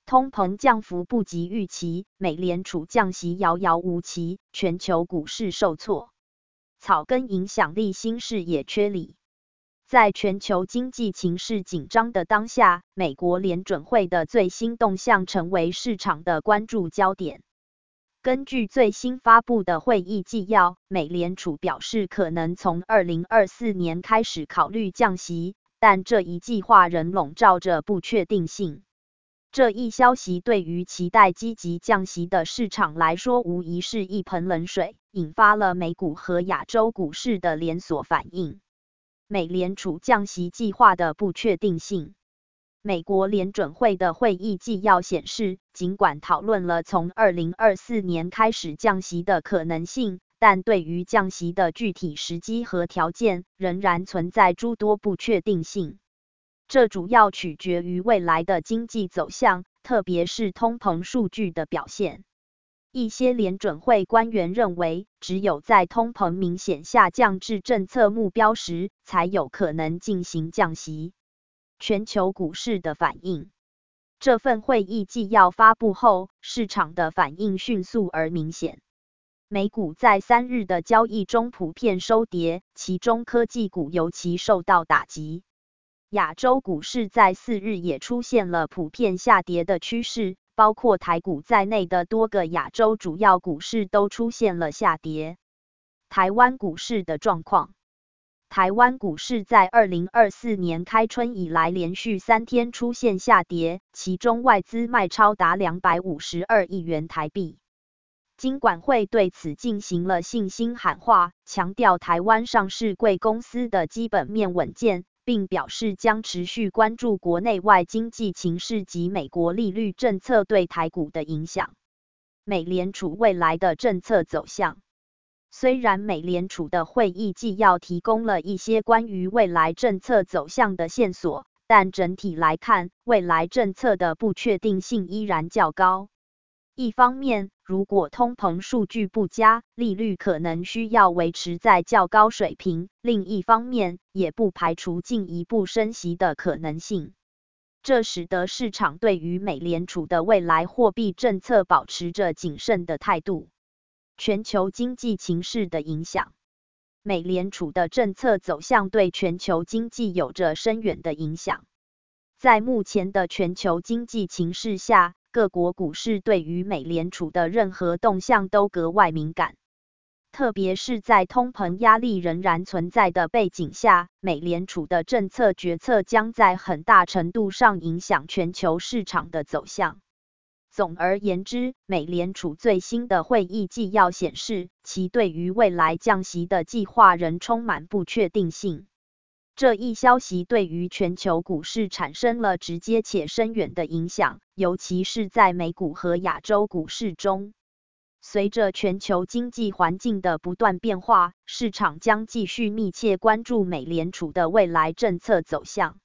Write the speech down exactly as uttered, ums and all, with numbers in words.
通膨降幅不及预期，美联储降息遥遥无期，全球股市受挫。草根影响力新视野缺理。在全球经济情势紧张的当下，美国联准会的最新动向成为市场的关注焦点。根据最新发布的会议纪要，美联储表示可能从二零二四年开始考虑降息，但这一计划仍笼罩着不确定性。这一消息对于期待积极降息的市场来说，无疑是一盆冷水，引发了美股和亚洲股市的连锁反应。美联储降息计划的不确定性。美国联准会的会议纪要显示，尽管讨论了从二零二四年开始降息的可能性，但对于降息的具体时机和条件，仍然存在诸多不确定性。这主要取决于未来的经济走向，特别是通膨数据的表现。一些联准会官员认为，只有在通膨明显下降至政策目标时，才有可能进行降息。全球股市的反应。这份会议纪要发布后，市场的反应迅速而明显。美股在三日的交易中普遍收跌，其中科技股尤其受到打击。亚洲股市在四日也出现了普遍下跌的趋势，包括台股在内的多个亚洲主要股市都出现了下跌。台湾股市的状况。台湾股市在二零二四年开春以来连续三天出现下跌，其中外资卖超达两百五十二亿元台币。金管会对此进行了信心喊话，强调台湾上市贵公司的基本面稳健，并表示将持续关注国内外经济情势及美国利率政策对台股的影响。美联储未来的政策走向。虽然美联储的会议纪要提供了一些关于未来政策走向的线索，但整体来看，未来政策的不确定性依然较高。一方面，如果通膨数据不佳，利率可能需要维持在较高水平；另一方面，也不排除进一步升息的可能性。这使得市场对于美联储的未来货币政策保持着谨慎的态度。全球经济情势的影响。美联储的政策走向对全球经济有着深远的影响。在目前的全球经济情势下，各国股市对于美联储的任何动向都格外敏感。特别是在通膨压力仍然存在的背景下，美联储的政策决策将在很大程度上影响全球市场的走向。总而言之，美联储最新的会议纪要显示，其对于未来降息的计划仍充满不确定性。这一消息对于全球股市产生了直接且深远的影响，尤其是在美股和亚洲股市中。随着全球经济环境的不断变化，市场将继续密切关注美联储的未来政策走向。